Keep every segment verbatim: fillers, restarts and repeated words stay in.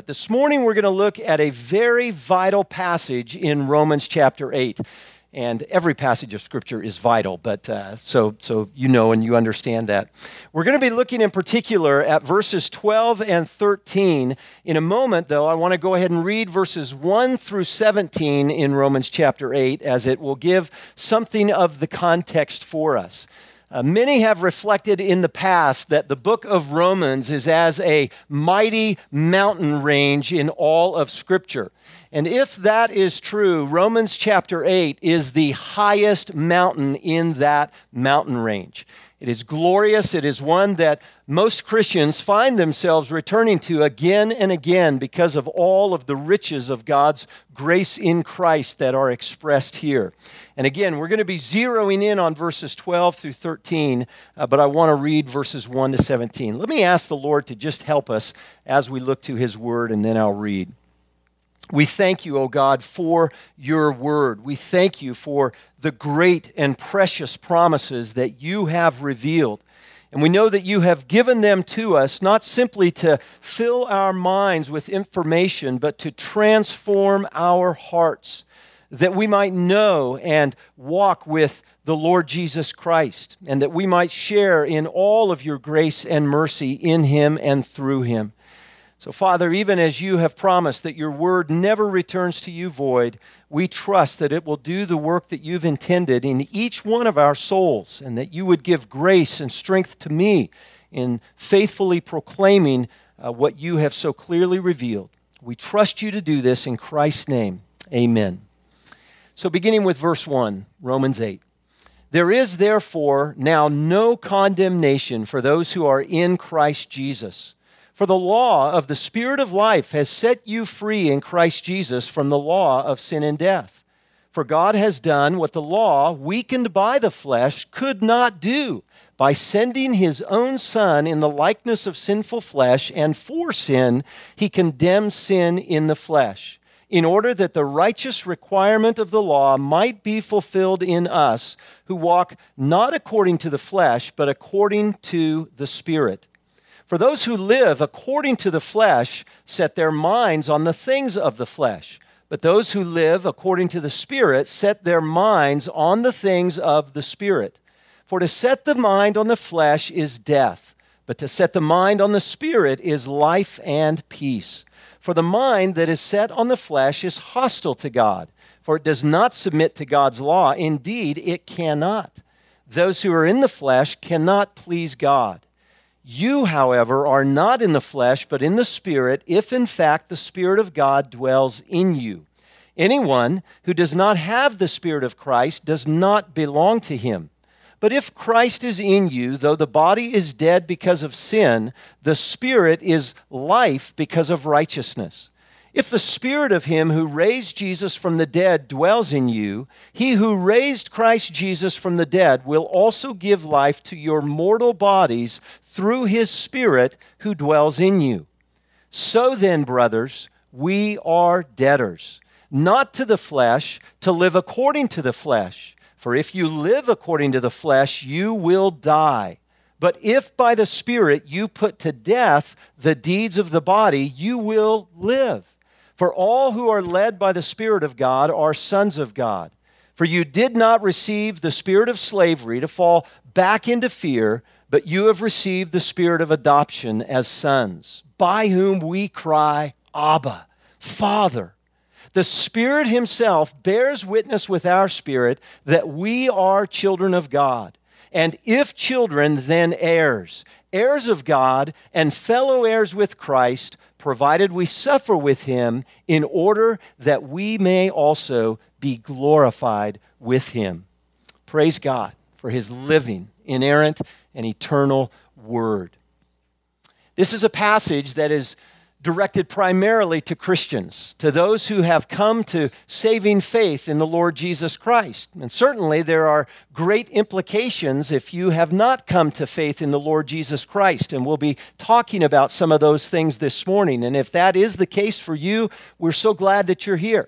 But this morning we're going to look at a very vital passage in Romans chapter eight. And every passage of Scripture is vital, but uh, so, so you know and you understand that. We're going to be looking in particular at verses twelve and thirteen. In a moment, though, I want to go ahead and read verses one through seventeen in Romans chapter eight, as it will give something of the context for us. Uh, many have reflected in the past that the book of Romans is as a mighty mountain range in all of Scripture. And if that is true, Romans chapter eight is the highest mountain in that mountain range. It is glorious. It is one that most Christians find themselves returning to again and again because of all of the riches of God's grace in Christ that are expressed here. And again, we're going to be zeroing in on verses twelve through thirteen, uh, but I want to read verses one to seventeen. Let me ask the Lord to just help us as we look to His Word, and then I'll read. We thank you, O God, for your word. We thank you for the great and precious promises that you have revealed. And we know that you have given them to us not simply to fill our minds with information, but to transform our hearts, that we might know and walk with the Lord Jesus Christ, and that we might share in all of your grace and mercy in him and through him. So, Father, even as you have promised that your word never returns to you void, we trust that it will do the work that you've intended in each one of our souls, and that you would give grace and strength to me in faithfully proclaiming uh, what you have so clearly revealed. We trust you to do this in Christ's name. Amen. So beginning with verse one, Romans eight. There is therefore now no condemnation for those who are in Christ Jesus. For the law of the Spirit of life has set you free in Christ Jesus from the law of sin and death. For God has done what the law, weakened by the flesh, could not do, by sending his own Son in the likeness of sinful flesh, and for sin, he condemned sin in the flesh, in order that the righteous requirement of the law might be fulfilled in us, who walk not according to the flesh, but according to the Spirit. For those who live according to the flesh set their minds on the things of the flesh, but those who live according to the Spirit set their minds on the things of the Spirit. For to set the mind on the flesh is death, but to set the mind on the Spirit is life and peace. For the mind that is set on the flesh is hostile to God, for it does not submit to God's law. Indeed, it cannot. Those who are in the flesh cannot please God. You, however, are not in the flesh, but in the Spirit, if in fact the Spirit of God dwells in you. Anyone who does not have the Spirit of Christ does not belong to him. But if Christ is in you, though the body is dead because of sin, the Spirit is life because of righteousness. If the Spirit of him who raised Jesus from the dead dwells in you, he who raised Christ Jesus from the dead will also give life to your mortal bodies through his Spirit who dwells in you. So then, brothers, we are debtors, not to the flesh, to live according to the flesh. For if you live according to the flesh, you will die. But if by the Spirit you put to death the deeds of the body, you will live. For all who are led by the Spirit of God are sons of God. For you did not receive the spirit of slavery to fall back into fear, but you have received the spirit of adoption as sons, by whom we cry, Abba, Father. The Spirit himself bears witness with our spirit that we are children of God. And if children, then heirs, heirs of God and fellow heirs with Christ, provided we suffer with him in order that we may also be glorified with him. Praise God for his living, inerrant, and eternal word. This is a passage that is directed primarily to Christians, to those who have come to saving faith in the Lord Jesus Christ. And certainly there are great implications if you have not come to faith in the Lord Jesus Christ. And we'll be talking about some of those things this morning. And if that is the case for you, we're so glad that you're here.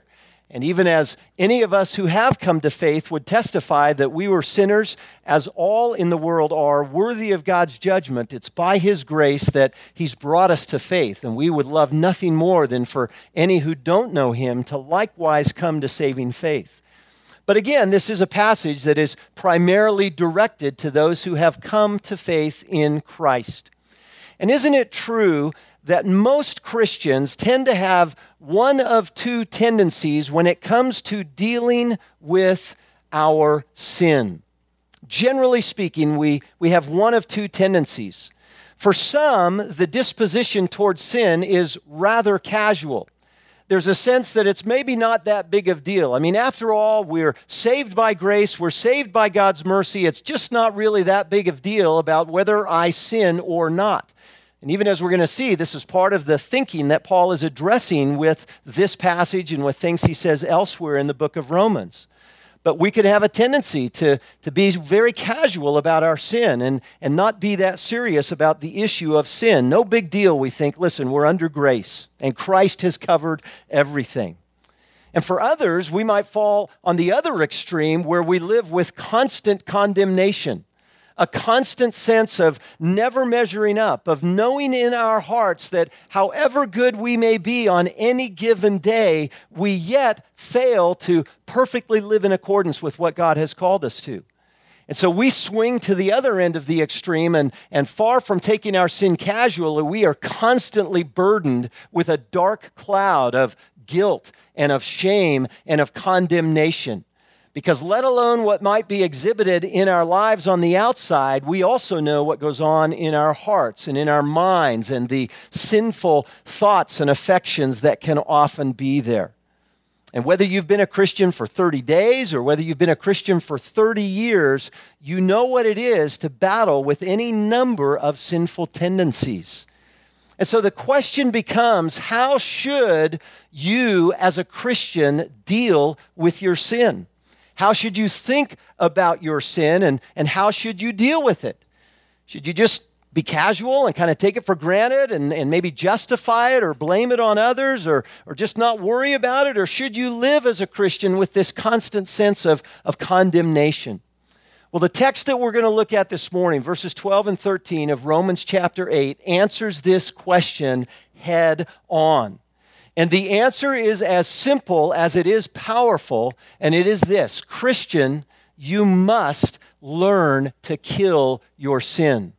And even as any of us who have come to faith would testify that we were sinners, as all in the world are, worthy of God's judgment, it's by His grace that He's brought us to faith. And we would love nothing more than for any who don't know Him to likewise come to saving faith. But again, this is a passage that is primarily directed to those who have come to faith in Christ. And isn't it true that most Christians tend to have one of two tendencies when it comes to dealing with our sin? Generally speaking, we, we have one of two tendencies. For some, the disposition towards sin is rather casual. There's a sense that it's maybe not that big of a deal. I mean, after all, we're saved by grace, we're saved by God's mercy. It's just not really that big of a deal about whether I sin or not. And even as we're going to see, this is part of the thinking that Paul is addressing with this passage and with things he says elsewhere in the book of Romans. But we could have a tendency to, to be very casual about our sin and, and not be that serious about the issue of sin. No big deal, we think. Listen, we're under grace, and Christ has covered everything. And for others, we might fall on the other extreme where we live with constant condemnation. A constant sense of never measuring up, of knowing in our hearts that however good we may be on any given day, we yet fail to perfectly live in accordance with what God has called us to. And so we swing to the other end of the extreme, and, and far from taking our sin casually, we are constantly burdened with a dark cloud of guilt and of shame and of condemnation. Because let alone what might be exhibited in our lives on the outside, we also know what goes on in our hearts and in our minds and the sinful thoughts and affections that can often be there. And whether you've been a Christian for thirty days or whether you've been a Christian for thirty years, you know what it is to battle with any number of sinful tendencies. And so the question becomes, how should you as a Christian deal with your sin? How should you think about your sin, and, and how should you deal with it? Should you just be casual and kind of take it for granted and, and maybe justify it or blame it on others or, or just not worry about it? Or should you live as a Christian with this constant sense of, of condemnation? Well, the text that we're going to look at this morning, verses twelve and thirteen of Romans chapter eight, answers this question head on. And the answer is as simple as it is powerful, and it is this: Christian, you must learn to kill your sin.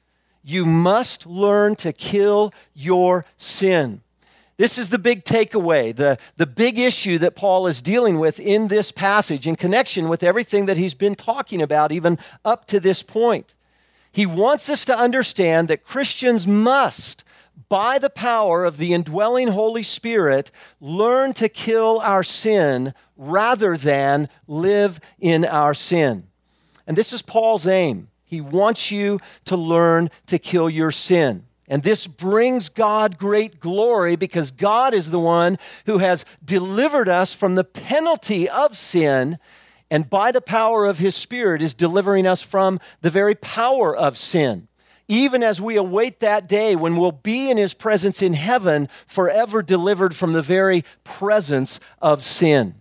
You must learn to kill your sin. This is the big takeaway, the, the big issue that Paul is dealing with in this passage in connection with everything that he's been talking about even up to this point. He wants us to understand that Christians must, by the power of the indwelling Holy Spirit, learn to kill our sin rather than live in our sin. And this is Paul's aim. He wants you to learn to kill your sin. And this brings God great glory because God is the one who has delivered us from the penalty of sin, and by the power of His Spirit is delivering us from the very power of sin, even as we await that day when we'll be in His presence in heaven, forever delivered from the very presence of sin.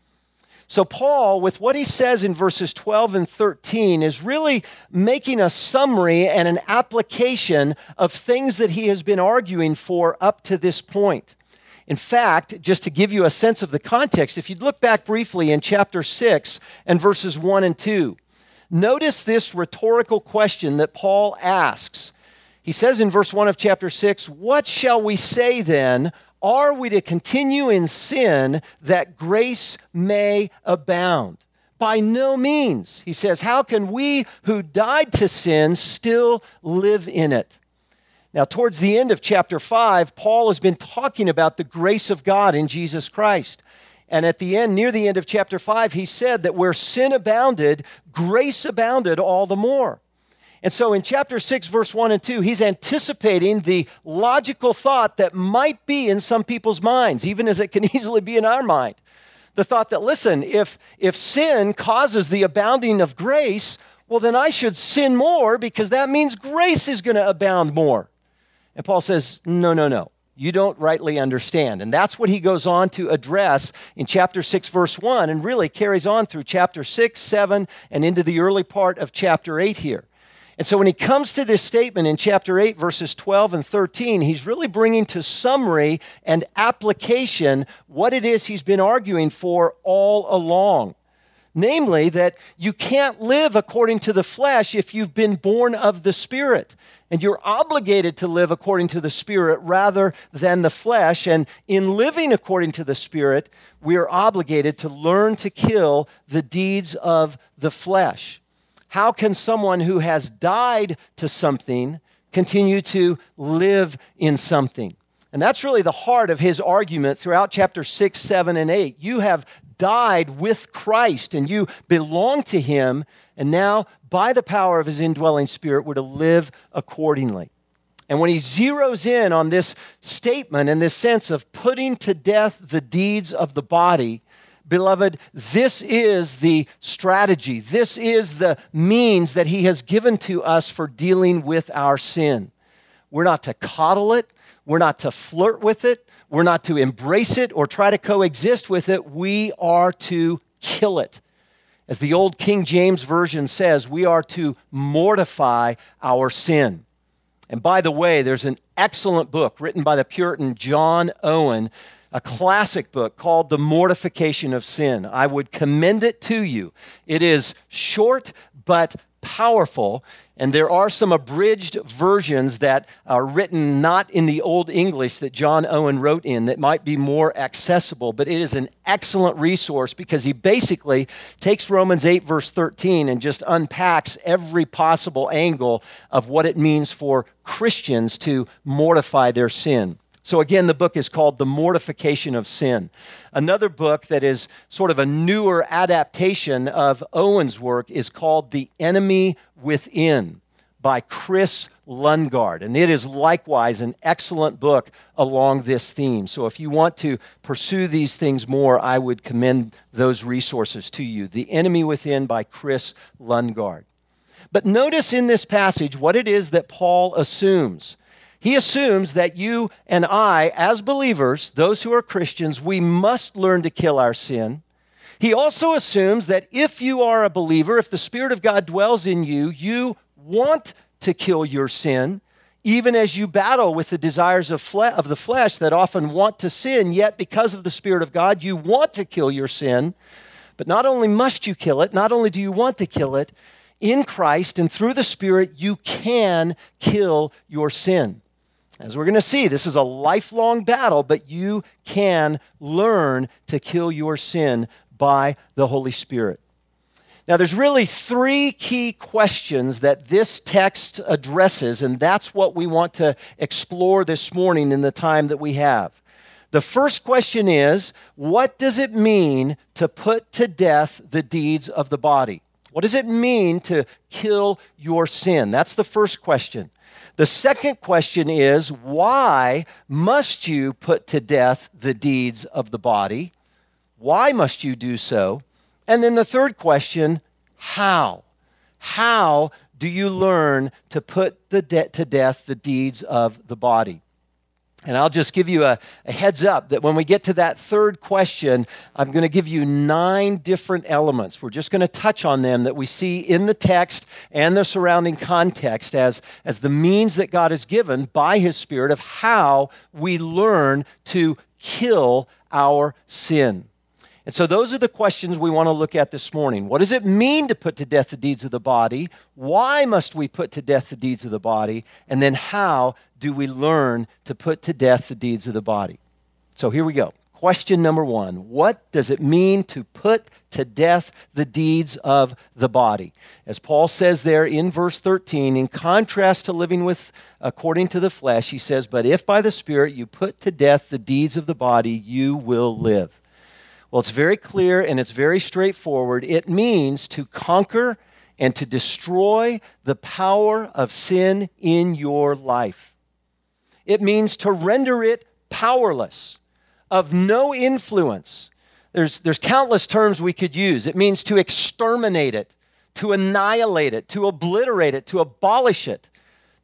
So Paul, with what he says in verses twelve and thirteen, is really making a summary and an application of things that he has been arguing for up to this point. In fact, just to give you a sense of the context, if you'd look back briefly in chapter six and verses one and two, notice this rhetorical question that Paul asks. He says in verse one of chapter six, "What shall we say then? Are we to continue in sin that grace may abound?" By no means. He says, how can we who died to sin still live in it? Now, towards the end of chapter five, Paul has been talking about the grace of God in Jesus Christ. And at the end, near the end of chapter five, he said that where sin abounded, grace abounded all the more. And so in chapter six, verse one and two, he's anticipating the logical thought that might be in some people's minds, even as it can easily be in our mind. The thought that, listen, if, if sin causes the abounding of grace, well, then I should sin more because that means grace is going to abound more. And Paul says, no, no, no. You don't rightly understand. And that's what he goes on to address in chapter six, verse one, and really carries on through chapter six, seven, and into the early part of chapter eight here. And so when he comes to this statement in chapter eight, verses twelve and thirteen, he's really bringing to summary and application what it is he's been arguing for all along. Namely, that you can't live according to the flesh if you've been born of the Spirit. And you're obligated to live according to the Spirit rather than the flesh. And in living according to the Spirit, we are obligated to learn to kill the deeds of the flesh. How can someone who has died to something continue to live in something? And that's really the heart of his argument throughout chapter six, seven, and eight. You have died with Christ and you belong to him, and now by the power of his indwelling Spirit we're to live accordingly. And when he zeroes in on this statement and this sense of putting to death the deeds of the body, beloved, this is the strategy, this is the means that he has given to us for dealing with our sin. We're not to coddle it, we're not to flirt with it, we're not to embrace it or try to coexist with it. We are to kill it. As the old King James Version says, we are to mortify our sin. And by the way, there's an excellent book written by the Puritan John Owen, a classic book called The Mortification of Sin. I would commend it to you. It is short but powerful, and there are some abridged versions that are written not in the Old English that John Owen wrote in that might be more accessible, but it is an excellent resource because he basically takes Romans eight, verse thirteen, and just unpacks every possible angle of what it means for Christians to mortify their sin. So again, the book is called The Mortification of Sin. Another book that is sort of a newer adaptation of Owen's work is called The Enemy Within by Chris Lundgaard. And it is likewise an excellent book along this theme. So if you want to pursue these things more, I would commend those resources to you. The Enemy Within by Chris Lundgaard. But notice in this passage what it is that Paul assumes. He assumes that you and I, as believers, those who are Christians, we must learn to kill our sin. He also assumes that if you are a believer, if the Spirit of God dwells in you, you want to kill your sin, even as you battle with the desires of, fle- of the flesh that often want to sin, yet because of the Spirit of God, you want to kill your sin. But not only must you kill it, not only do you want to kill it, in Christ and through the Spirit, you can kill your sin. As we're going to see, this is a lifelong battle, but you can learn to kill your sin by the Holy Spirit. Now, there's really three key questions that this text addresses, and that's what we want to explore this morning in the time that we have. The first question is, what does it mean to put to death the deeds of the body? What does it mean to kill your sin? That's the first question. The second question is, why must you put to death the deeds of the body? Why must you do so? And then the third question, how? How do you learn to put the de- to death the deeds of the body? And I'll just give you a, a heads up that when we get to that third question, I'm going to give you nine different elements. We're just going to touch on them that we see in the text and the surrounding context as, as the means that God has given by His Spirit of how we learn to kill our sin. And so those are the questions we want to look at this morning. What does it mean to put to death the deeds of the body? Why must we put to death the deeds of the body? And then how do we learn to put to death the deeds of the body? So here we go. Question number one. What does it mean to put to death the deeds of the body? As Paul says there in verse thirteen, in contrast to living with according to the flesh, he says, "But if by the Spirit you put to death the deeds of the body, you will live." Well, it's very clear and it's very straightforward. It means to conquer and to destroy the power of sin in your life. It means to render it powerless, of no influence. There's, there's countless terms we could use. It means to exterminate it, to annihilate it, to obliterate it, to abolish it,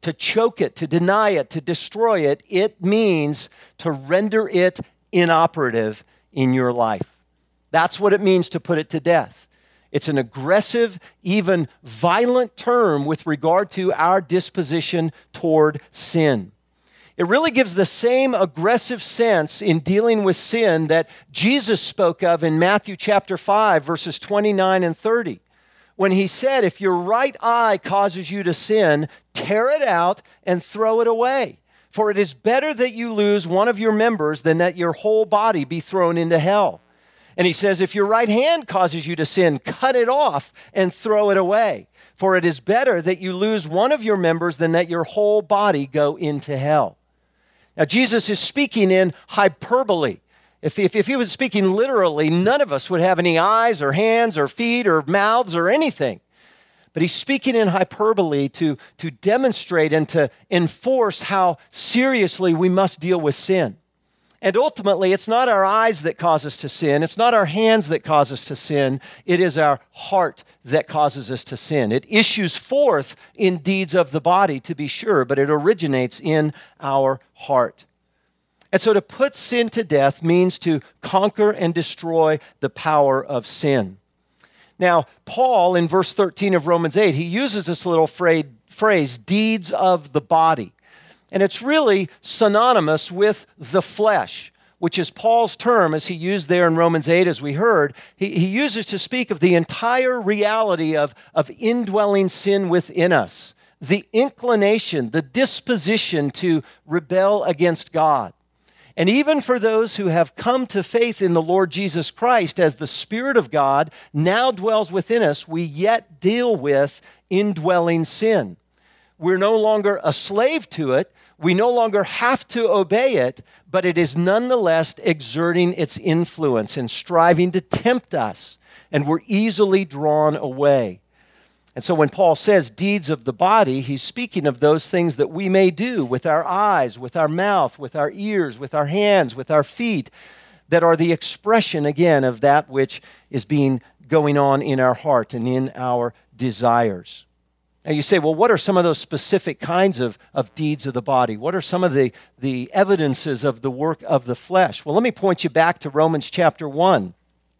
to choke it, to deny it, to destroy it. It means to render it inoperative in your life. That's what it means to put it to death. It's an aggressive, even violent term with regard to our disposition toward sin. It really gives the same aggressive sense in dealing with sin that Jesus spoke of in Matthew chapter five, verses twenty-nine and thirty, when he said, if your right eye causes you to sin, tear it out and throw it away. For it is better that you lose one of your members than that your whole body be thrown into hell. And he says, if your right hand causes you to sin, cut it off and throw it away. For it is better that you lose one of your members than that your whole body go into hell. Now, Jesus is speaking in hyperbole. If, if, if he was speaking literally, none of us would have any eyes or hands or feet or mouths or anything. But he's speaking in hyperbole to, to demonstrate and to enforce how seriously we must deal with sin. And ultimately, it's not our eyes that cause us to sin. It's not our hands that cause us to sin. It is our heart that causes us to sin. It issues forth in deeds of the body, to be sure, but it originates in our heart. And so to put sin to death means to conquer and destroy the power of sin. Now, Paul, in verse thirteen of Romans eight, he uses this little phrase, phrase deeds of the body. And it's really synonymous with the flesh, which is Paul's term, as he used there in Romans eight, as we heard. He, he uses to speak of the entire reality of, of indwelling sin within us, the inclination, the disposition to rebel against God. And even for those who have come to faith in the Lord Jesus Christ as the Spirit of God now dwells within us, we yet deal with indwelling sin. We're no longer a slave to it. We no longer have to obey it, but it is nonetheless exerting its influence and striving to tempt us, and we're easily drawn away. And so when Paul says deeds of the body, he's speaking of those things that we may do with our eyes, with our mouth, with our ears, with our hands, with our feet, that are the expression, again, of that which is being going on in our heart and in our desires. Now you say, well, what are some of those specific kinds of, of deeds of the body? What are some of the, the evidences of the work of the flesh? Well, let me point you back to Romans chapter one.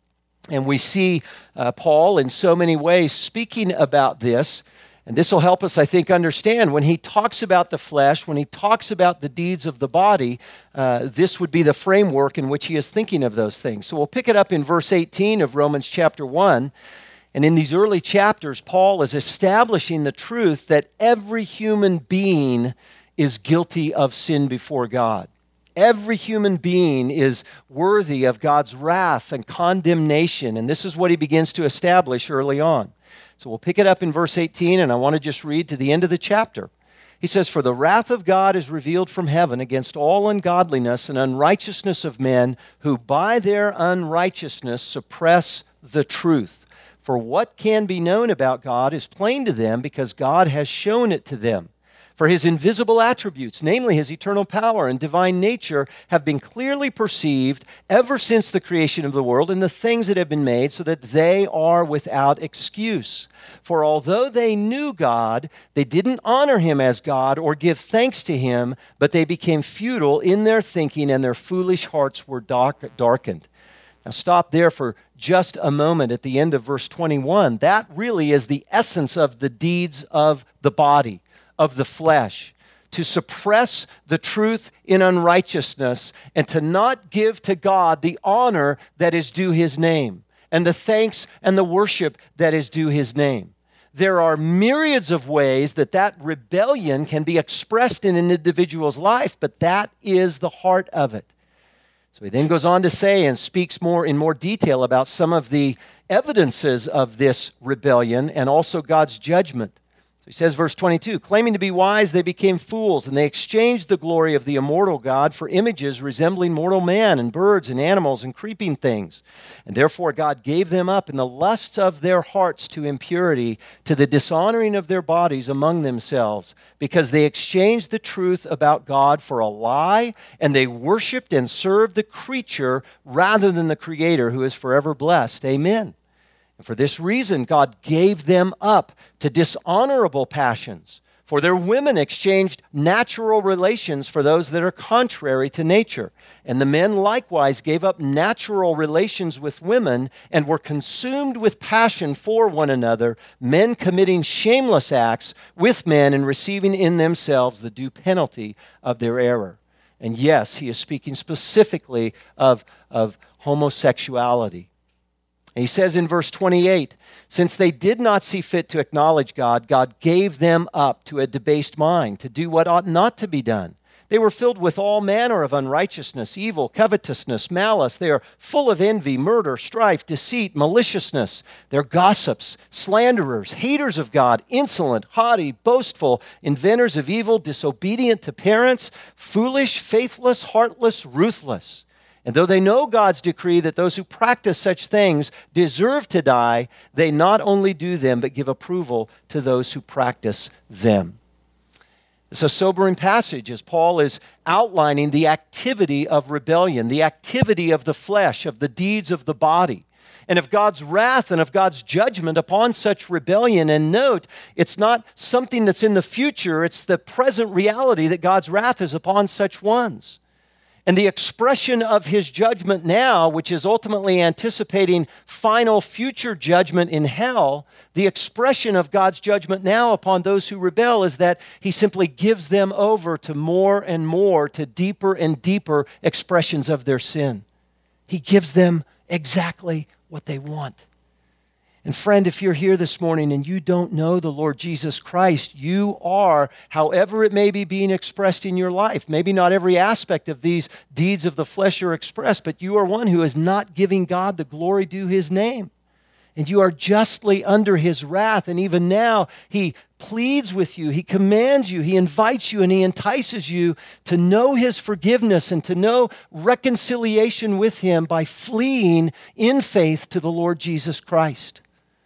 And we see uh, Paul in so many ways speaking about this. And this will help us, I think, understand when he talks about the flesh, when he talks about the deeds of the body, uh, this would be the framework in which he is thinking of those things. So we'll pick it up in verse eighteen of Romans chapter one. And in these early chapters, Paul is establishing the truth that every human being is guilty of sin before God. Every human being is worthy of God's wrath and condemnation, and this is what he begins to establish early on. So we'll pick it up in verse eighteen, and I want to just read to the end of the chapter. He says, "For the wrath of God is revealed from heaven against all ungodliness and unrighteousness of men who by their unrighteousness suppress the truth. For what can be known about God is plain to them because God has shown it to them. For his invisible attributes, namely his eternal power and divine nature, have been clearly perceived ever since the creation of the world and the things that have been made, so that they are without excuse. For although they knew God, they didn't honor him as God or give thanks to him, but they became futile in their thinking, and their foolish hearts were dark, darkened." Now stop there for just a moment at the end of verse twenty-one. That really is the essence of the deeds of the body, of the flesh. To suppress the truth in unrighteousness and to not give to God the honor that is due his name and the thanks and the worship that is due his name. There are myriads of ways that that rebellion can be expressed in an individual's life, but that is the heart of it. So he then goes on to say and speaks more in more detail about some of the evidences of this rebellion and also God's judgment. So he says, verse twenty-two, "Claiming to be wise, they became fools, and they exchanged the glory of the immortal God for images resembling mortal man and birds and animals and creeping things. And therefore God gave them up in the lusts of their hearts to impurity, to the dishonoring of their bodies among themselves, because they exchanged the truth about God for a lie, and they worshipped and served the creature rather than the Creator, who is forever blessed. Amen. And for this reason, God gave them up to dishonorable passions. For For their women exchanged natural relations for those that are contrary to nature. And the men likewise gave up natural relations with women and were consumed with passion for one another, men committing shameless acts with men and receiving in themselves the due penalty of their error. And yes, he is speaking specifically of, of homosexuality. And he says in verse twenty-eight, since they did not see fit to acknowledge God, God gave them up to a debased mind to do what ought not to be done. They were filled with all manner of unrighteousness, evil, covetousness, malice. They are full of envy, murder, strife, deceit, maliciousness. They're gossips, slanderers, haters of God, insolent, haughty, boastful, inventors of evil, disobedient to parents, foolish, faithless, heartless, ruthless. And though they know God's decree that those who practice such things deserve to die, they not only do them, but give approval to those who practice them. It's a sobering passage as Paul is outlining the activity of rebellion, the activity of the flesh, of the deeds of the body, and of God's wrath and of God's judgment upon such rebellion. And note, it's not something that's in the future, it's the present reality that God's wrath is upon such ones. And the expression of his judgment now, which is ultimately anticipating final future judgment in hell, the expression of God's judgment now upon those who rebel is that he simply gives them over to more and more, to deeper and deeper expressions of their sin. He gives them exactly what they want. And friend, if you're here this morning and you don't know the Lord Jesus Christ, you are, however it may be being expressed in your life, maybe not every aspect of these deeds of the flesh are expressed, but you are one who is not giving God the glory due his name. And you are justly under his wrath. And even now, he pleads with you, he commands you, he invites you, and he entices you to know his forgiveness and to know reconciliation with him by fleeing in faith to the Lord Jesus Christ.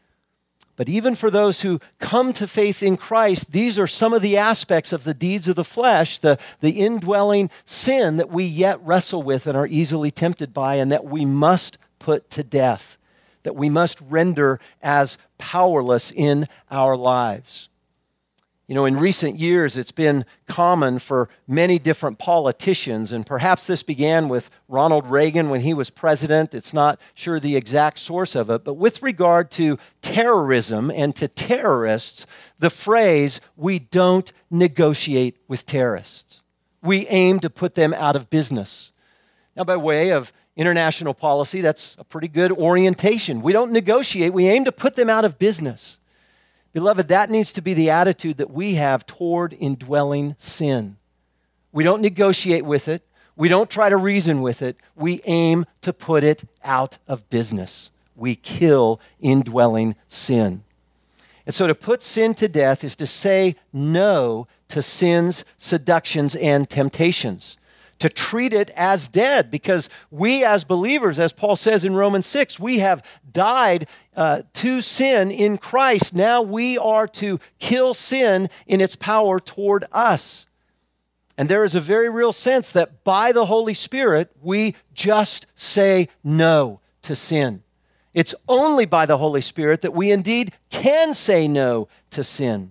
But even for those who come to faith in Christ, these are some of the aspects of the deeds of the flesh, the, the indwelling sin that we yet wrestle with and are easily tempted by, and that we must put to death, that we must render as powerless in our lives. You know, in recent years, it's been common for many different politicians, and perhaps this began with Ronald Reagan when he was president. It's not sure the exact source of it, but with regard to terrorism and to terrorists, the phrase, "we don't negotiate with terrorists." We aim to put them out of business. Now, by way of international policy, that's a pretty good orientation. We don't negotiate, we aim to put them out of business. Beloved, that needs to be the attitude that we have toward indwelling sin. We don't negotiate with it. We don't try to reason with it. We aim to put it out of business. We kill indwelling sin. And so to put sin to death is to say no to sin's seductions and temptations, to treat it as dead, because we as believers, as Paul says in Romans six, we have died uh, to sin in Christ. Now we are to kill sin in its power toward us. And there is a very real sense that by the Holy Spirit, we just say no to sin. It's only by the Holy Spirit that we indeed can say no to sin.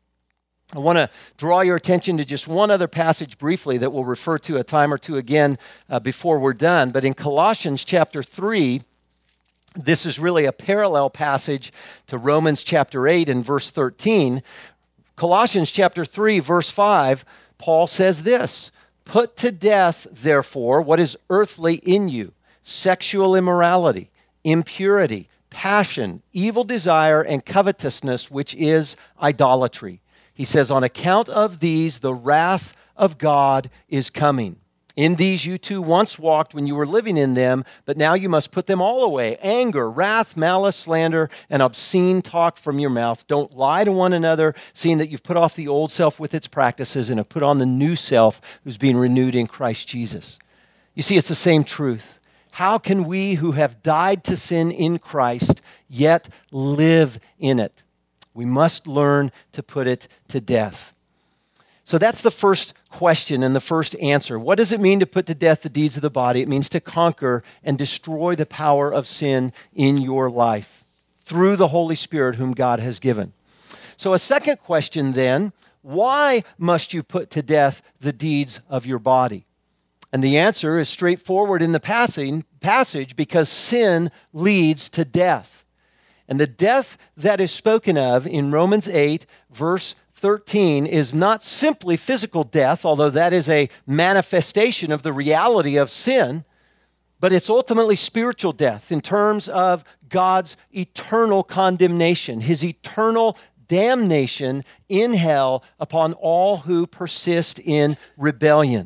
I want to draw your attention to just one other passage briefly that we'll refer to a time or two again uh, before we're done. But in Colossians chapter three, this is really a parallel passage to Romans chapter eight and verse thirteen. Colossians chapter three, verse five, Paul says this, "Put to death, therefore, what is earthly in you, sexual immorality, impurity, passion, evil desire, and covetousness, which is idolatry." He says, "On account of these, the wrath of God is coming. In these you too once walked when you were living in them, but now you must put them all away. Anger, wrath, malice, slander, and obscene talk from your mouth. Don't lie to one another, seeing that you've put off the old self with its practices and have put on the new self who's being renewed in Christ Jesus." You see, it's the same truth. How can we who have died to sin in Christ yet live in it? We must learn to put it to death. So that's the first question and the first answer. What does it mean to put to death the deeds of the body? It means to conquer and destroy the power of sin in your life through the Holy Spirit whom God has given. So a second question then, why must you put to death the deeds of your body? And the answer is straightforward in the passage, passage because sin leads to death. And the death that is spoken of in Romans eight, verse thirteen, is not simply physical death, although that is a manifestation of the reality of sin, but it's ultimately spiritual death in terms of God's eternal condemnation, his eternal damnation in hell upon all who persist in rebellion.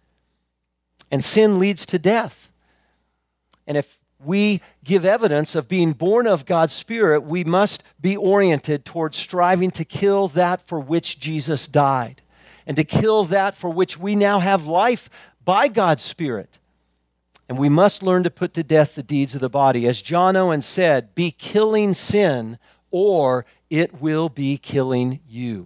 And sin leads to death. And if we give evidence of being born of God's Spirit, we must be oriented towards striving to kill that for which Jesus died, and to kill that for which we now have life by God's Spirit. And we must learn to put to death the deeds of the body. As John Owen said, be killing sin, or it will be killing you.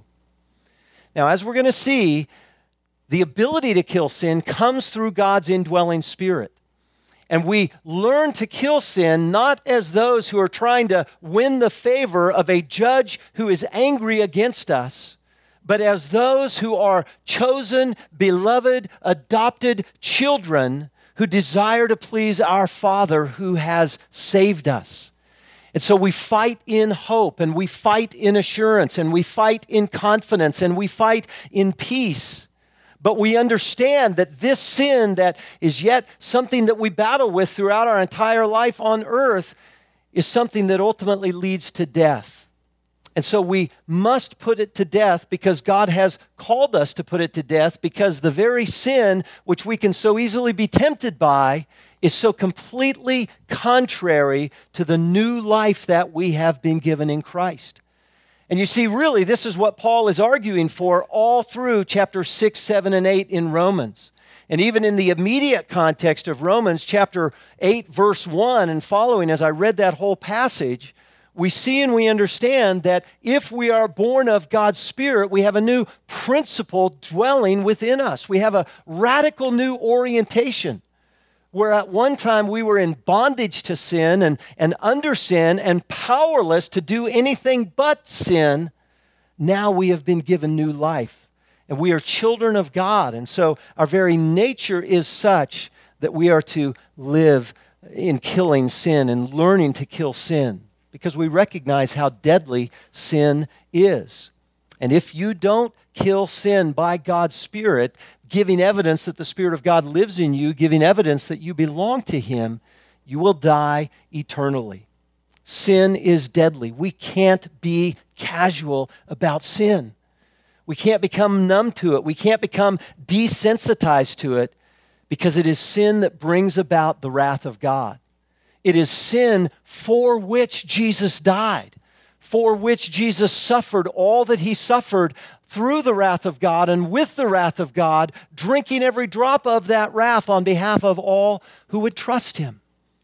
Now, as we're going to see, the ability to kill sin comes through God's indwelling Spirit. And we learn to kill sin not as those who are trying to win the favor of a judge who is angry against us, but as those who are chosen, beloved, adopted children who desire to please our Father who has saved us. And so we fight in hope, and we fight in assurance, and we fight in confidence, and we fight in peace. But we understand that this sin that is yet something that we battle with throughout our entire life on earth is something that ultimately leads to death. And so we must put it to death because God has called us to put it to death, because the very sin which we can so easily be tempted by is so completely contrary to the new life that we have been given in Christ. And you see, really, this is what Paul is arguing for all through chapter six, seven, and eight in Romans. And even in the immediate context of Romans chapter eight, verse one and following, as I read that whole passage, we see and we understand that if we are born of God's Spirit, we have a new principle dwelling within us. We have a radical new orientation. Where at one time we were in bondage to sin and, and under sin and powerless to do anything but sin, now we have been given new life. And we are children of God. And so our very nature is such that we are to live in killing sin and learning to kill sin, because we recognize how deadly sin is. And if you don't kill sin by God's Spirit, giving evidence that the Spirit of God lives in you, giving evidence that you belong to Him, you will die eternally. Sin is deadly. We can't be casual about sin. We can't become numb to it. We can't become desensitized to it, because it is sin that brings about the wrath of God. It is sin for which Jesus died, for which Jesus suffered all that He suffered through the wrath of God and with the wrath of God, drinking every drop of that wrath on behalf of all who would trust Him.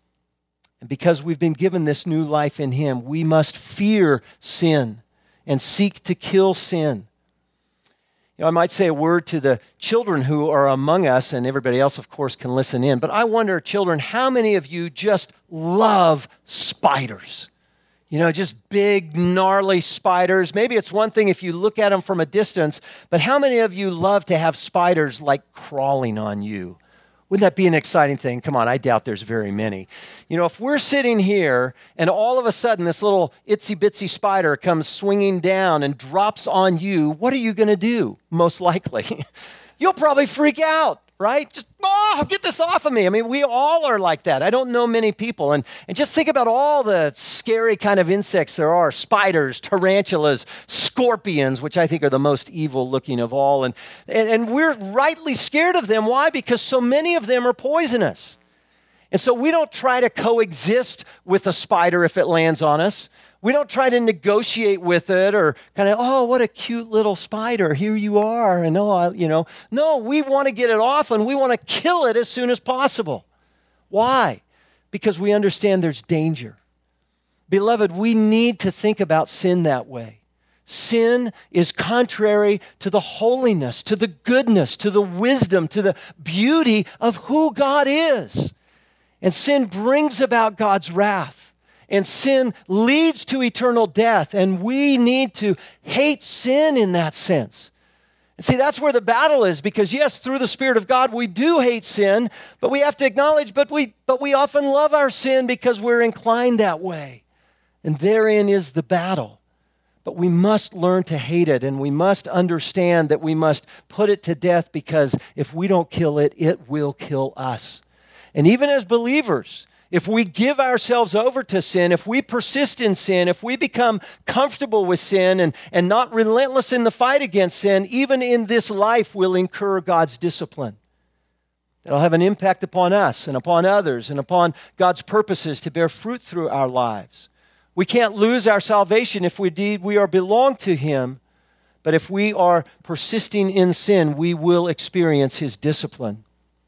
And because we've been given this new life in Him, we must fear sin and seek to kill sin. You know, I might say a word to the children who are among us, and everybody else, of course, can listen in, but I wonder, children, how many of you just love spiders? You know, just big, gnarly spiders. Maybe it's one thing if you look at them from a distance, but how many of you love to have spiders like crawling on you? Wouldn't that be an exciting thing? Come on, I doubt there's very many. You know, if we're sitting here and all of a sudden this little itsy-bitsy spider comes swinging down and drops on you, what are you going to do, most likely? You'll probably freak out, right? Just, oh, get this off of me. I mean, we all are like that. I don't know many people. And, and just think about all the scary kind of insects there are: spiders, tarantulas, scorpions, which I think are the most evil looking of all. And, and, and we're rightly scared of them. Why? Because so many of them are poisonous. And so we don't try to coexist with a spider if it lands on us. We don't try to negotiate with it or kind of, oh, what a cute little spider. Here you are. And oh, I, you know, no, we want to get it off and we want to kill it as soon as possible. Why? Because we understand there's danger. Beloved, we need to think about sin that way. Sin is contrary to the holiness, to the goodness, to the wisdom, to the beauty of who God is. And sin brings about God's wrath. And sin leads to eternal death, and we need to hate sin in that sense. And see, that's where the battle is, because yes, through the Spirit of God, we do hate sin, but we have to acknowledge, but we, but we often love our sin because we're inclined that way. And therein is the battle. But we must learn to hate it, and we must understand that we must put it to death, because if we don't kill it, it will kill us. And even as believers, if we give ourselves over to sin, if we persist in sin, if we become comfortable with sin and, and not relentless in the fight against sin, even in this life we'll incur God's discipline. That'll have an impact upon us and upon others and upon God's purposes to bear fruit through our lives. We can't lose our salvation if we indeed we are belong to Him, but if we are persisting in sin, we will experience His discipline.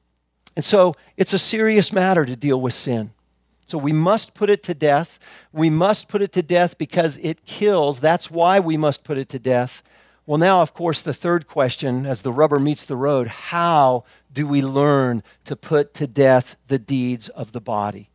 And so it's a serious matter to deal with sin. So we must put it to death. We must put it to death because it kills. That's why we must put it to death. Well, now, of course, the third question, as the rubber meets the road, how do we learn to put to death the deeds of the body?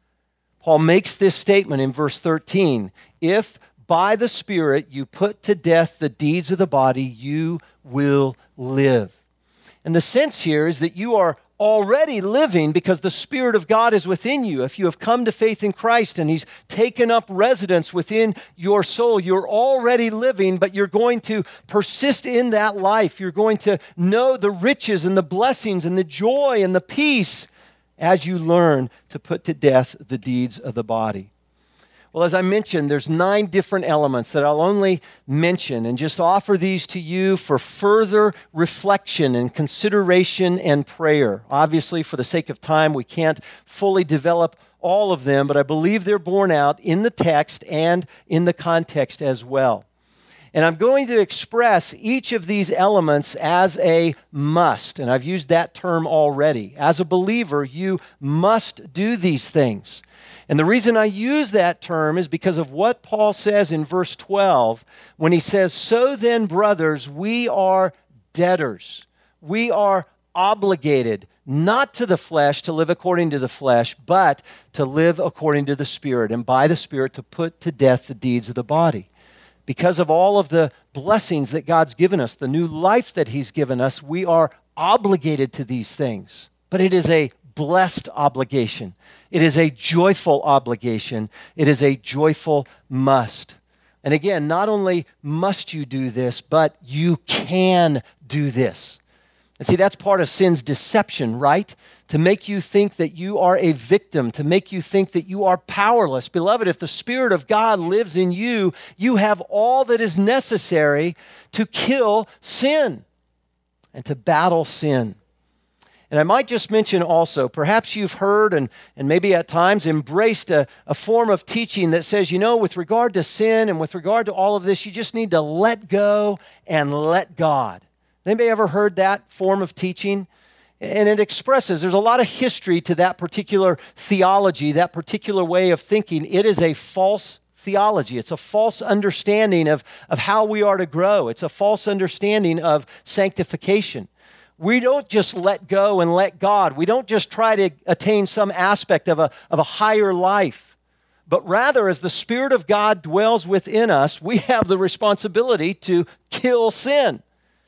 Paul makes this statement in verse thirteen. If by the Spirit you put to death the deeds of the body, you will live. And the sense here is that you are already living because the Spirit of God is within you. If you have come to faith in Christ and He's taken up residence within your soul, you're already living, but you're going to persist in that life. You're going to know the riches and the blessings and the joy and the peace as you learn to put to death the deeds of the body. Well, as I mentioned, there's nine different elements that I'll only mention and just offer these to you for further reflection and consideration and prayer. Obviously, for the sake of time, we can't fully develop all of them, but I believe they're borne out in the text and in the context as well. And I'm going to express each of these elements as a must, and I've used that term already. As a believer, you must do these things. And the reason I use that term is because of what Paul says in verse twelve when he says, "So then, brothers, we are debtors. We are obligated, not to the flesh to live according to the flesh, but to live according to the Spirit, and by the Spirit to put to death the deeds of the body." Because of all of the blessings that God's given us, the new life that He's given us, we are obligated to these things. But it is a blessed obligation. It is a joyful obligation. It is a joyful must. And again, not only must you do this, but you can do this. And see, that's part of sin's deception, right? To make you think that you are a victim, to make you think that you are powerless. Beloved, if the Spirit of God lives in you, you have all that is necessary to kill sin and to battle sin. And I might just mention also, perhaps you've heard and, and maybe at times embraced a, a form of teaching that says, you know, with regard to sin and with regard to all of this, you just need to let go and let God. Anybody ever heard that form of teaching? And it expresses, there's a lot of history to that particular theology, that particular way of thinking. It is a false theology. It's a false understanding of, of how we are to grow. It's a false understanding of sanctification. We don't just let go and let God. We don't just try to attain some aspect of a, of a higher life. But rather, as the Spirit of God dwells within us, we have the responsibility to kill sin.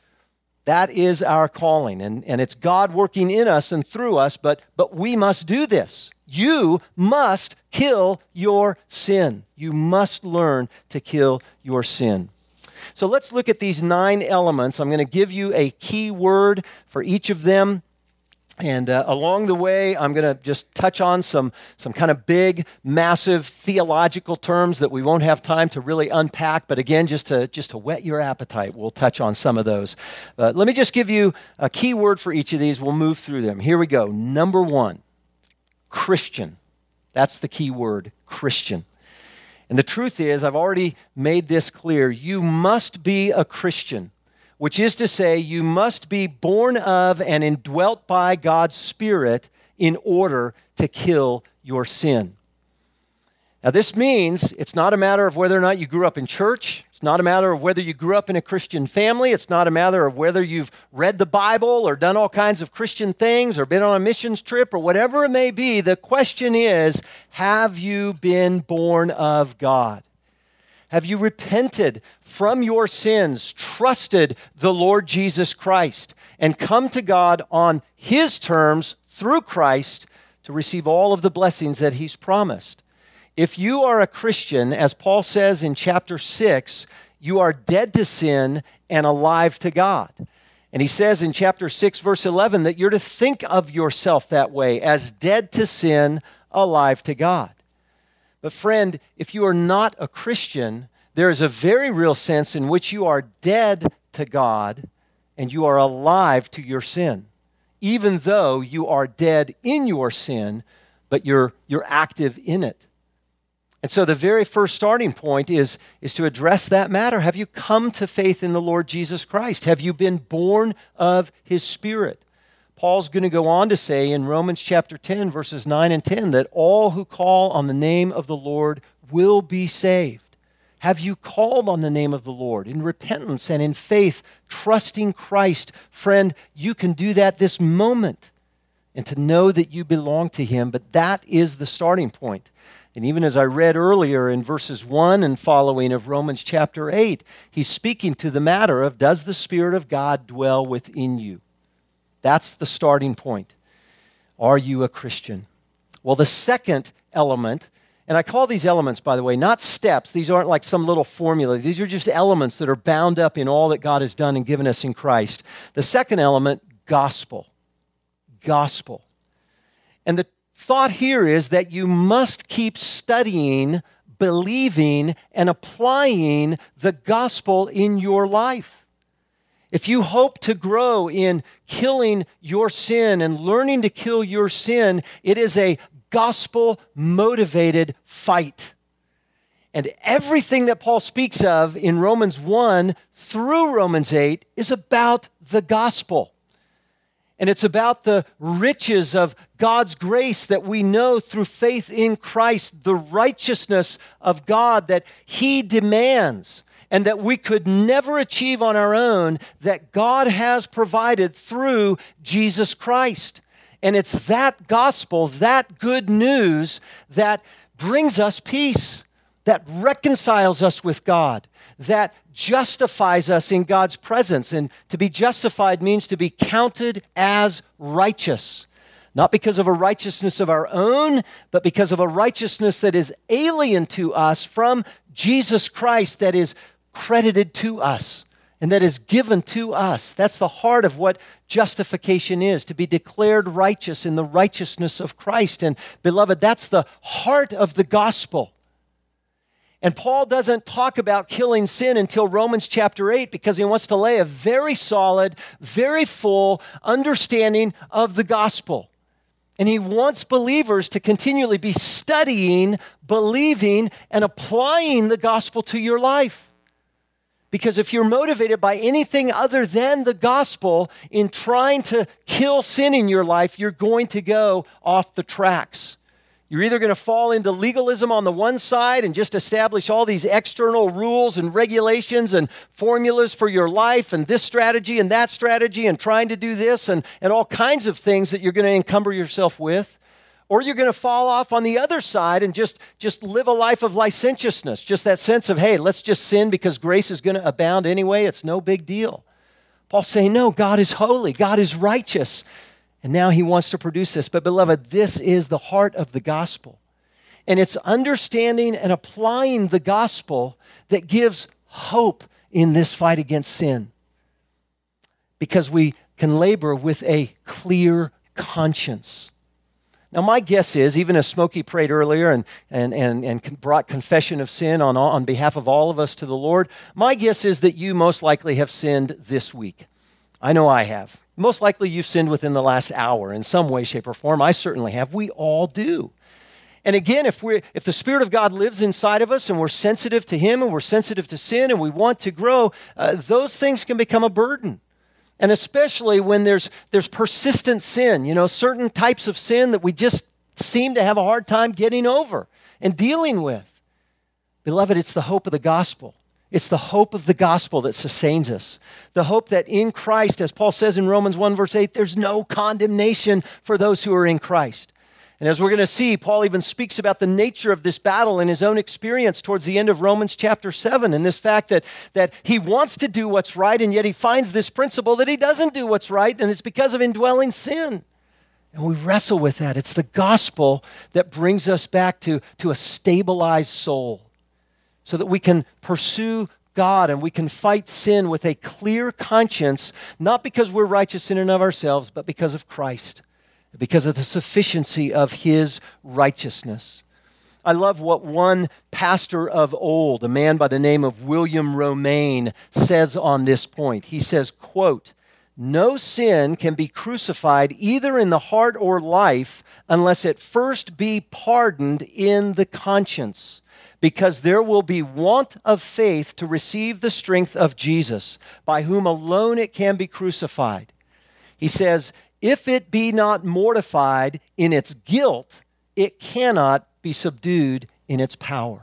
That is our calling, and, and it's God working in us and through us, but, but we must do this. You must kill your sin. You must learn to kill your sin. So let's look at these nine elements. I'm going to give you a key word for each of them. And uh, along the way, I'm going to just touch on some, some kind of big, massive theological terms that we won't have time to really unpack. But again, just to, just to whet your appetite, we'll touch on some of those. Uh, let me just give you a key word for each of these. We'll move through them. Here we go. Number one, Christian. That's the key word, Christian. And the truth is, I've already made this clear, you must be a Christian, which is to say, you must be born of and indwelt by God's Spirit in order to kill your sin. Now, this means it's not a matter of whether or not you grew up in church. It's not a matter of whether you grew up in a Christian family. It's not a matter of whether you've read the Bible or done all kinds of Christian things or been on a missions trip or whatever it may be. The question is, have you been born of God? Have you repented from your sins, trusted the Lord Jesus Christ, and come to God on His terms through Christ to receive all of the blessings that He's promised? If you are a Christian, as Paul says in chapter six, you are dead to sin and alive to God. And he says in chapter six, verse eleven, that you're to think of yourself that way, as dead to sin, alive to God. But friend, if you are not a Christian, there is a very real sense in which you are dead to God and you are alive to your sin, even though you are dead in your sin, but you're, you're active in it. And so the very first starting point is, is to address that matter. Have you come to faith in the Lord Jesus Christ? Have you been born of His Spirit? Paul's going to go on to say in Romans chapter ten, verses nine and ten, that all who call on the name of the Lord will be saved. Have you called on the name of the Lord in repentance and in faith, trusting Christ? Friend, you can do that this moment and to know that you belong to Him, but that is the starting point. And even as I read earlier in verses one and following of Romans chapter eight, he's speaking to the matter of, does the Spirit of God dwell within you? That's the starting point. Are you a Christian? Well, the second element, and I call these elements, by the way, not steps. These aren't like some little formula. These are just elements that are bound up in all that God has done and given us in Christ. The second element, gospel. Gospel. And the thought here is that you must keep studying, believing, and applying the gospel in your life. If you hope to grow in killing your sin and learning to kill your sin, it is a gospel-motivated fight. And everything that Paul speaks of in Romans one through Romans eight is about the gospel. And it's about the riches of God's grace that we know through faith in Christ, the righteousness of God that He demands and that we could never achieve on our own, that God has provided through Jesus Christ. And it's that gospel, that good news, that brings us peace, that reconciles us with God, that justifies us in God's presence. And to be justified means to be counted as righteous. Not because of a righteousness of our own, but because of a righteousness that is alien to us from Jesus Christ, that is credited to us and that is given to us. That's the heart of what justification is, to be declared righteous in the righteousness of Christ. And beloved, that's the heart of the gospel. And Paul doesn't talk about killing sin until Romans chapter eight because he wants to lay a very solid, very full understanding of the gospel. And he wants believers to continually be studying, believing, and applying the gospel to your life. Because if you're motivated by anything other than the gospel in trying to kill sin in your life, you're going to go off the tracks. You're either going to fall into legalism on the one side and just establish all these external rules and regulations and formulas for your life and this strategy and that strategy and trying to do this and, and all kinds of things that you're going to encumber yourself with. Or you're going to fall off on the other side and just, just live a life of licentiousness, just that sense of, hey, let's just sin because grace is going to abound anyway. It's no big deal. Paul's saying, no, God is holy. God is righteous. And now he wants to produce this. But beloved, this is the heart of the gospel. And it's understanding and applying the gospel that gives hope in this fight against sin. Because we can labor with a clear conscience. Now, my guess is, even as Smokey prayed earlier and, and, and, and brought confession of sin on, on behalf of all of us to the Lord, my guess is that you most likely have sinned this week. I know I have. Most likely you've sinned within the last hour in some way, shape, or form. I certainly have. We all do. And again, if we if the Spirit of God lives inside of us and we're sensitive to Him and we're sensitive to sin and we want to grow, uh, those things can become a burden. And especially when there's there's persistent sin, you know, certain types of sin that we just seem to have a hard time getting over and dealing with. Beloved, it's the hope of the gospel. It's the hope of the gospel that sustains us. The hope that in Christ, as Paul says in Romans one verse eight, there's no condemnation for those who are in Christ. And as we're going to see, Paul even speaks about the nature of this battle in his own experience towards the end of Romans chapter seven, and this fact that, that he wants to do what's right, and yet he finds this principle that he doesn't do what's right, and it's because of indwelling sin. And we wrestle with that. It's the gospel that brings us back to, to a stabilized soul so that we can pursue God and we can fight sin with a clear conscience, not because we're righteous in and of ourselves, but because of Christ, because of the sufficiency of His righteousness. I love what one pastor of old, a man by the name of William Romaine, says on this point. He says, quote, "No sin can be crucified either in the heart or life unless it first be pardoned in the conscience, because there will be want of faith to receive the strength of Jesus, by whom alone it can be crucified." He says, "If it be not mortified in its guilt, it cannot be subdued in its power."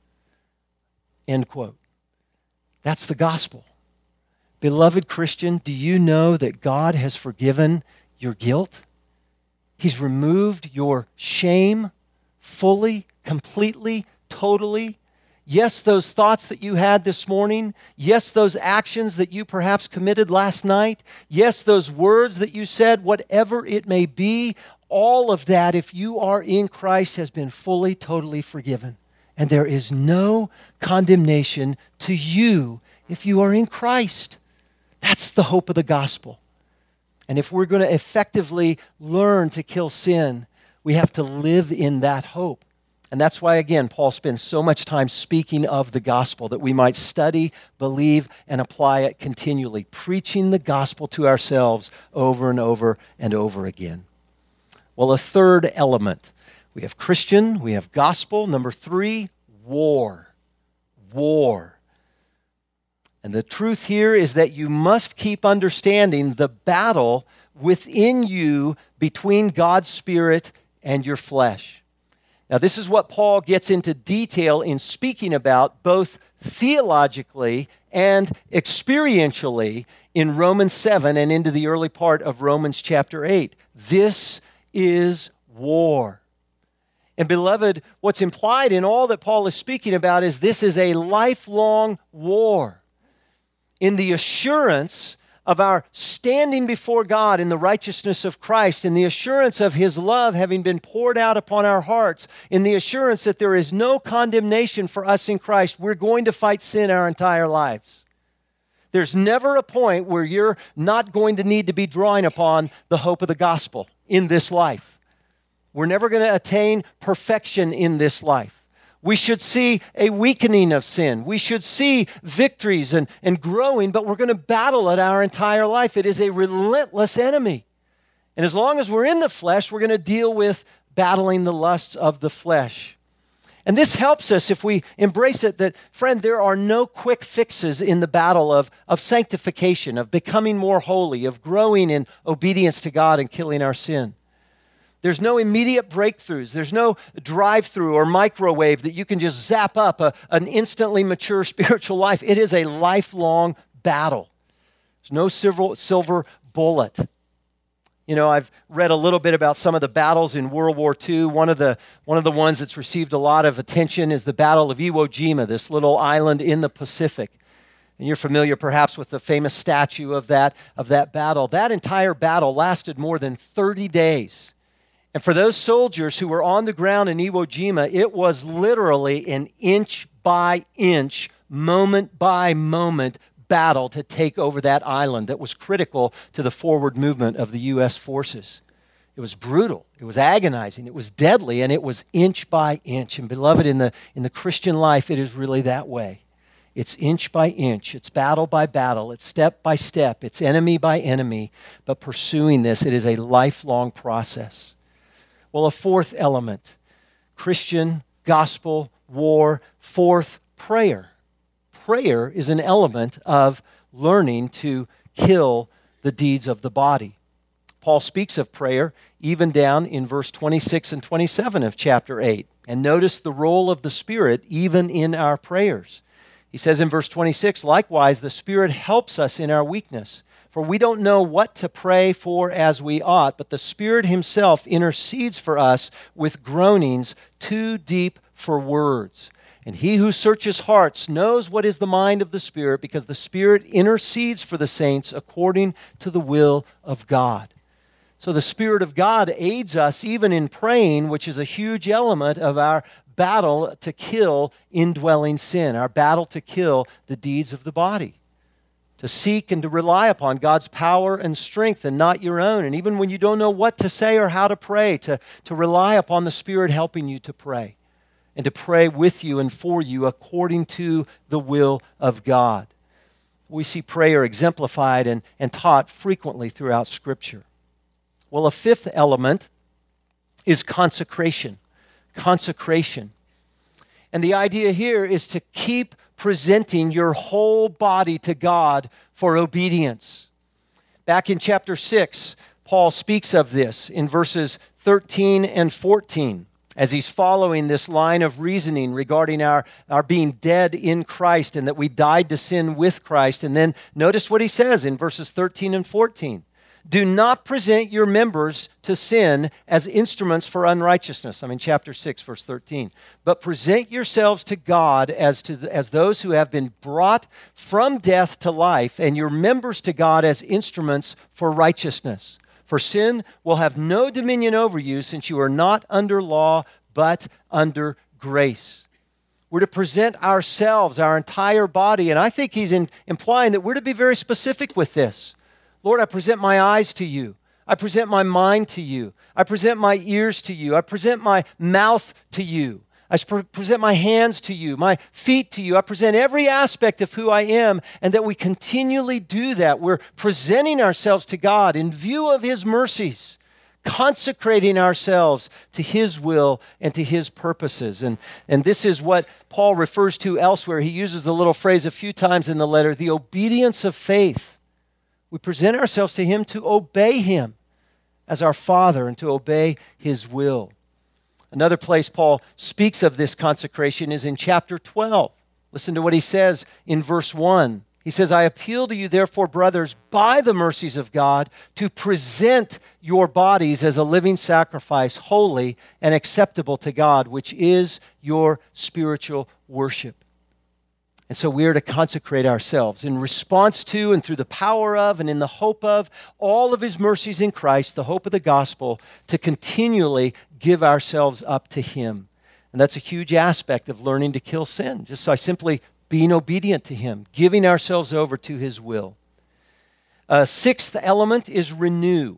End quote. That's the gospel. Beloved Christian, do you know that God has forgiven your guilt? He's removed your shame fully, completely, totally. Yes, those thoughts that you had this morning. Yes, those actions that you perhaps committed last night. Yes, those words that you said, whatever it may be, all of that, if you are in Christ, has been fully, totally forgiven. And there is no condemnation to you if you are in Christ. That's the hope of the gospel. And if we're going to effectively learn to kill sin, we have to live in that hope. And that's why, again, Paul spends so much time speaking of the gospel, that we might study, believe, and apply it continually, preaching the gospel to ourselves over and over and over again. Well, a third element. We have Christian, we have gospel. Number three, war. War. And the truth here is that you must keep understanding the battle within you between God's Spirit and your flesh. Now, this is what Paul gets into detail in speaking about, both theologically and experientially, in Romans seven and into the early part of Romans chapter eight. This is war. And beloved, what's implied in all that Paul is speaking about is this is a lifelong war. In the assurance of our standing before God in the righteousness of Christ, in the assurance of His love having been poured out upon our hearts, in the assurance that there is no condemnation for us in Christ, we're going to fight sin our entire lives. There's never a point where you're not going to need to be drawing upon the hope of the gospel in this life. We're never going to attain perfection in this life. We should see a weakening of sin. We should see victories and, and growing, but we're going to battle it our entire life. It is a relentless enemy. And as long as we're in the flesh, we're going to deal with battling the lusts of the flesh. And this helps us if we embrace it that, friend, there are no quick fixes in the battle of, of sanctification, of becoming more holy, of growing in obedience to God and killing our sin. There's no immediate breakthroughs. There's no drive-through or microwave that you can just zap up a, an instantly mature spiritual life. It is a lifelong battle. There's no silver, silver bullet. You know, I've read a little bit about some of the battles in World War Two. One of the, one of the ones that's received a lot of attention is the Battle of Iwo Jima, this little island in the Pacific. And you're familiar perhaps with the famous statue of that, of that battle. That entire battle lasted more than thirty days. And for those soldiers who were on the ground in Iwo Jima, it was literally an inch by inch, moment by moment battle to take over that island that was critical to the forward movement of the U S forces. It was brutal, it was agonizing, it was deadly, and it was inch by inch. And beloved, in the, in the Christian life, it is really that way. It's inch by inch, it's battle by battle, it's step by step, it's enemy by enemy. But pursuing this, it is a lifelong process. Well, a fourth element, Christian, gospel, war. Fourth, prayer. Prayer is an element of learning to kill the deeds of the body. Paul speaks of prayer even down in verse twenty-six and twenty-seven of chapter eight. And notice the role of the Spirit even in our prayers. He says in verse twenty-six, "Likewise, the Spirit helps us in our weakness. For we don't know what to pray for as we ought, but the Spirit himself intercedes for us with groanings too deep for words. And he who searches hearts knows what is the mind of the Spirit, because the Spirit intercedes for the saints according to the will of God. So the Spirit of God aids us even in praying, which is a huge element of our battle to kill indwelling sin, our battle to kill the deeds of the body. To seek and to rely upon God's power and strength and not your own. And even when you don't know what to say or how to pray, to, to rely upon the Spirit helping you to pray. And to pray with you and for you according to the will of God. We see prayer exemplified and, and taught frequently throughout Scripture. Well, a fifth element is consecration. Consecration. And the idea here is to keep presenting your whole body to God for obedience. Back in chapter six, Paul speaks of this in verses thirteen and fourteen as he's following this line of reasoning regarding our, our being dead in Christ and that we died to sin with Christ. And then notice what he says in verses thirteen and fourteen. Do not present your members to sin as instruments for unrighteousness. I'm in chapter six, verse thirteen. But present yourselves to God as, to the, as those who have been brought from death to life, and your members to God as instruments for righteousness. For sin will have no dominion over you, since you are not under law, but under grace. We're to present ourselves, our entire body, and I think he's in, implying that we're to be very specific with this. Lord, I present my eyes to you. I present my mind to you. I present my ears to you. I present my mouth to you. I pre- present my hands to you, my feet to you. I present every aspect of who I am, and that we continually do that. We're presenting ourselves to God in view of his mercies, consecrating ourselves to his will and to his purposes. And, and this is what Paul refers to elsewhere. He uses the little phrase a few times in the letter, the obedience of faith. We present ourselves to him to obey him as our Father and to obey his will. Another place Paul speaks of this consecration is in chapter twelve. Listen to what he says in verse one. He says, I appeal to you, therefore, brothers, by the mercies of God, to present your bodies as a living sacrifice, holy and acceptable to God, which is your spiritual worship. And so we are to consecrate ourselves in response to and through the power of and in the hope of all of his mercies in Christ, the hope of the gospel, to continually give ourselves up to him. And that's a huge aspect of learning to kill sin, just by simply being obedient to him, giving ourselves over to his will. A sixth element is renew.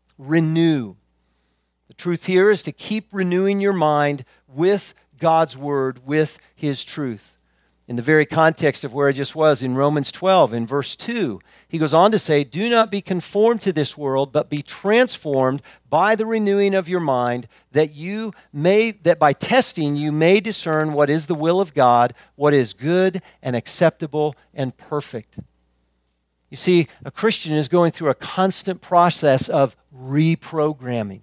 Renew. The truth here is to keep renewing your mind with God's word, with his truth. In the very context of where I just was, in Romans twelve, in verse two, he goes on to say, do not be conformed to this world, but be transformed by the renewing of your mind, that you may, that by testing you may discern what is the will of God, what is good and acceptable and perfect. You see, a Christian is going through a constant process of reprogramming.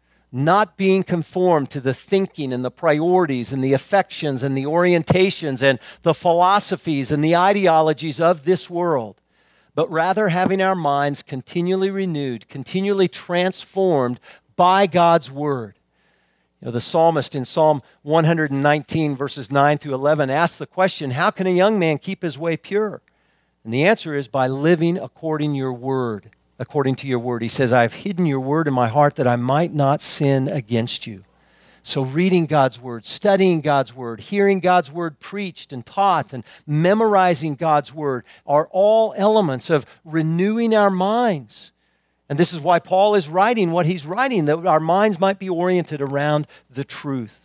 Not being conformed to the thinking and the priorities and the affections and the orientations and the philosophies and the ideologies of this world, but rather having our minds continually renewed, continually transformed by God's word. You know, the psalmist in Psalm one nineteen, verses nine through eleven, asks the question, how can a young man keep his way pure? And the answer is by living according to your word. According to your word. He says, I have hidden your word in my heart that I might not sin against you. So reading God's word, studying God's word, hearing God's word preached and taught, and memorizing God's word are all elements of renewing our minds. And this is why Paul is writing what he's writing, that our minds might be oriented around the truth.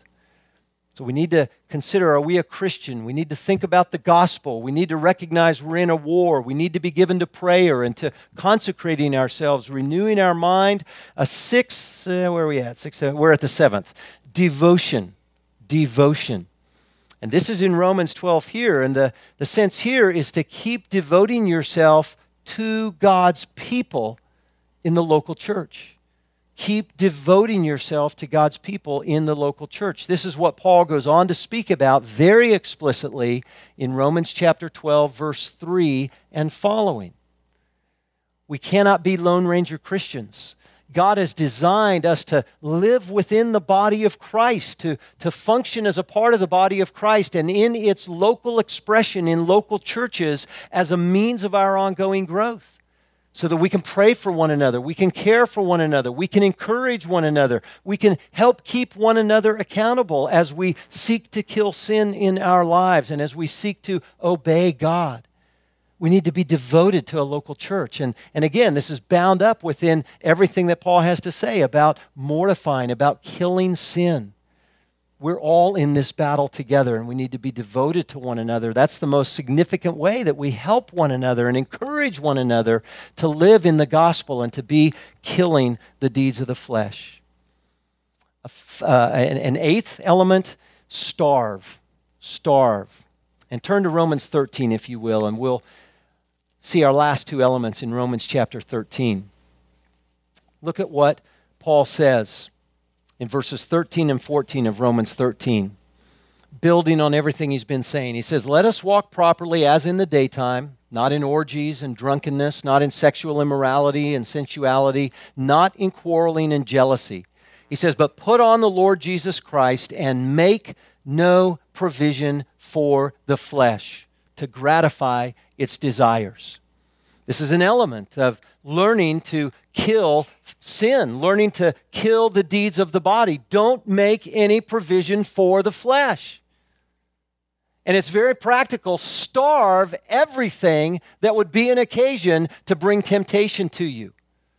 So we need to consider, are we a Christian? We need to think about the gospel. We need to recognize we're in a war. We need to be given to prayer and to consecrating ourselves, renewing our mind. A sixth, uh, where are we at? Six, seven, we're at the seventh. Devotion. Devotion. And this is in Romans twelve here. And the, the sense here is to keep devoting yourself to God's people in the local church. Keep devoting yourself to God's people in the local church. This is what Paul goes on to speak about very explicitly in Romans chapter twelve, verse three and following. We cannot be Lone Ranger Christians. God has designed us to live within the body of Christ, to, to function as a part of the body of Christ and in its local expression in local churches as a means of our ongoing growth, so that we can pray for one another, we can care for one another, we can encourage one another, we can help keep one another accountable as we seek to kill sin in our lives and as we seek to obey God. We need to be devoted to a local church. And, and again, this is bound up within everything that Paul has to say about mortifying, about killing sin. We're all in this battle together, and we need to be devoted to one another. That's the most significant way that we help one another and encourage one another to live in the gospel and to be killing the deeds of the flesh. Uh, an, an eighth element, starve. Starve. And turn to Romans thirteen, if you will, and we'll see our last two elements in Romans chapter thirteen. Look at what Paul says in verses thirteen and fourteen of Romans thirteen, building on everything he's been saying. He says, "Let us walk properly as in the daytime, not in orgies and drunkenness, not in sexual immorality and sensuality, not in quarreling and jealousy." He says, "But put on the Lord Jesus Christ and make no provision for the flesh to gratify its desires." This is an element of learning to kill sin, learning to kill the deeds of the body. Don't make any provision for the flesh. And it's very practical. Starve everything that would be an occasion to bring temptation to you.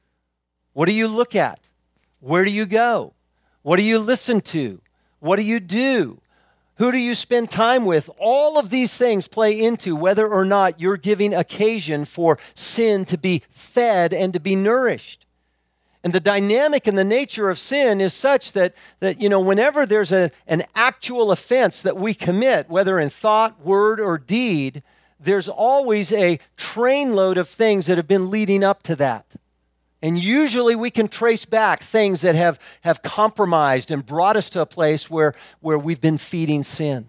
What do you look at? Where do you go? What do you listen to? What do you do? Who do you spend time with? All of these things play into whether or not you're giving occasion for sin to be fed and to be nourished. And the dynamic and the nature of sin is such that, that you know, whenever there's a, an actual offense that we commit, whether in thought, word, or deed, there's always a trainload of things that have been leading up to that. And usually we can trace back things that have, have compromised and brought us to a place where, where we've been feeding sin.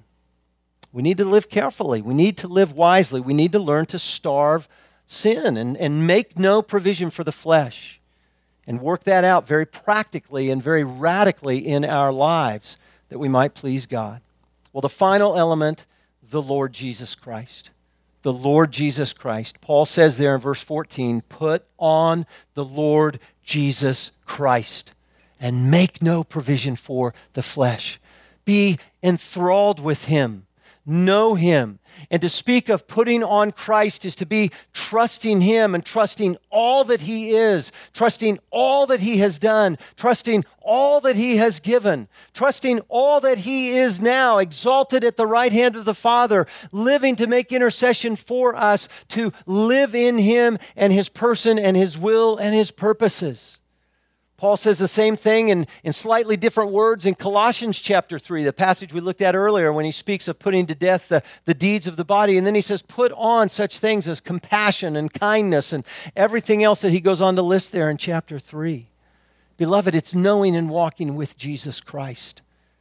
We need to live carefully. We need to live wisely. We need to learn to starve sin and, and make no provision for the flesh and work that out very practically and very radically in our lives that we might please God. Well, the final element, the Lord Jesus Christ. The Lord Jesus Christ. Paul says there in verse fourteen, "Put on the Lord Jesus Christ and make no provision for the flesh." Be enthralled with Him. Know Him. And to speak of putting on Christ is to be trusting Him and trusting all that He is, trusting all that He has done, trusting all that He has given, trusting all that He is now, exalted at the right hand of the Father, living to make intercession for us, to live in Him and His person and His will and His purposes. Paul says the same thing in, in slightly different words in Colossians chapter three, the passage we looked at earlier when he speaks of putting to death the, the deeds of the body. And then he says, put on such things as compassion and kindness and everything else that he goes on to list there in chapter three. Beloved, it's knowing and walking with Jesus Christ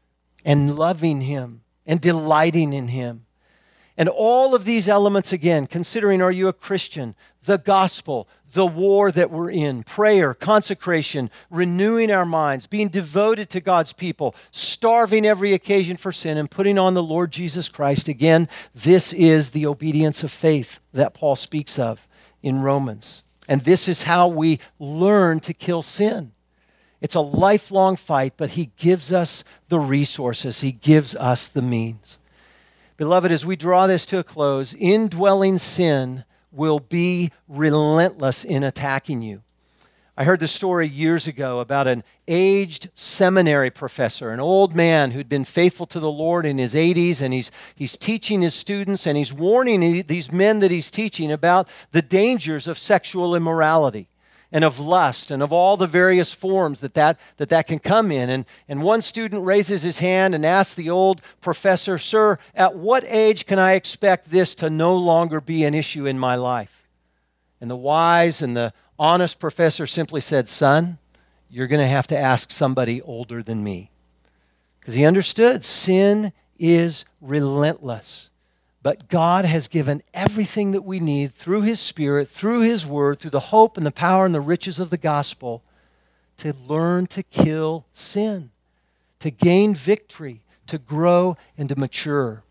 and loving Him and delighting in Him. And all of these elements, again, considering are you a Christian, the gospel, the war that we're in, prayer, consecration, renewing our minds, being devoted to God's people, starving every occasion for sin, and putting on the Lord Jesus Christ. Again, this is the obedience of faith that Paul speaks of in Romans. And this is how we learn to kill sin. It's a lifelong fight, but He gives us the resources. He gives us the means. Beloved, as we draw this to a close, indwelling sin will be relentless in attacking you. I heard the story years ago about an aged seminary professor, an old man who'd been faithful to the Lord in his eighties, and he's, he's teaching his students, and he's warning these men that he's teaching about the dangers of sexual immorality and of lust and of all the various forms that that, that, that can come in. And, and one student raises his hand and asks the old professor, "Sir, at what age can I expect this to no longer be an issue in my life?" And the wise and the honest professor simply said, "Son, you're going to have to ask somebody older than me." Because he understood sin is relentless. But God has given everything that we need through His Spirit, through His Word, through the hope and the power and the riches of the gospel to learn to kill sin, to gain victory, to grow and to mature.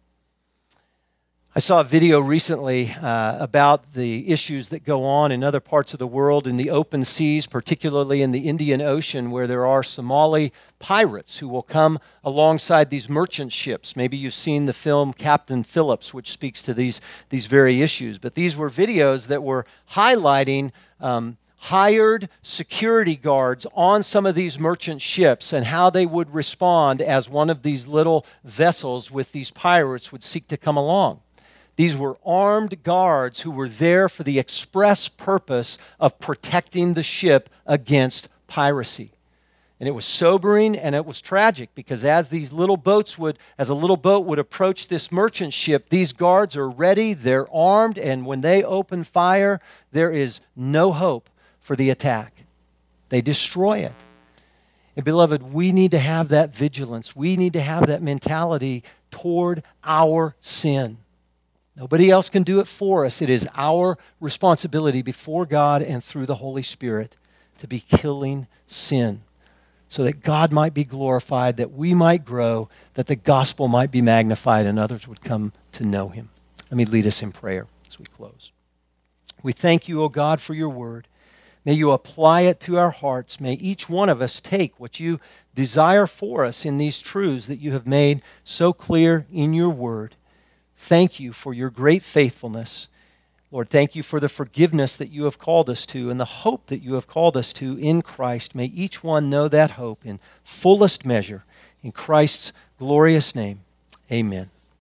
I saw a video recently uh, about the issues that go on in other parts of the world in the open seas, particularly in the Indian Ocean, where there are Somali pirates who will come alongside these merchant ships. Maybe you've seen the film Captain Phillips, which speaks to these, these very issues. But these were videos that were highlighting um, hired security guards on some of these merchant ships and how they would respond as one of these little vessels with these pirates would seek to come along. These were armed guards who were there for the express purpose of protecting the ship against piracy. And it was sobering and it was tragic because as these little boats would, as a little boat would approach this merchant ship, these guards are ready, they're armed, and when they open fire, there is no hope for the attack. They destroy it. And beloved, we need to have that vigilance. We need to have that mentality toward our sin. Nobody else can do it for us. It is our responsibility before God and through the Holy Spirit to be killing sin so that God might be glorified, that we might grow, that the gospel might be magnified, and others would come to know Him. Let me lead us in prayer as we close. We thank you, O God, for your word. May you apply it to our hearts. May each one of us take what you desire for us in these truths that you have made so clear in your word. Thank you for your great faithfulness. Lord, thank you for the forgiveness that you have called us to and the hope that you have called us to in Christ. May each one know that hope in fullest measure. In Christ's glorious name, amen.